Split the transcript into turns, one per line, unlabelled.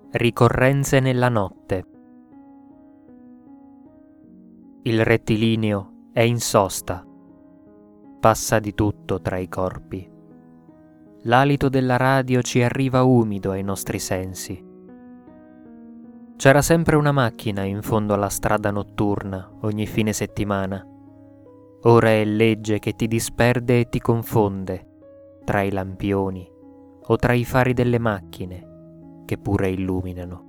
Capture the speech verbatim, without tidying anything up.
Ricorrenze nella notte. Il rettilineo è in sosta. Passa di tutto tra i corpi. L'alito della radio ci arriva umido ai nostri sensi. C'era sempre una macchina in fondo alla strada notturna ogni fine settimana. Ora è legge che ti disperde e ti confonde tra i lampioni o tra i fari delle macchine che pure illuminano.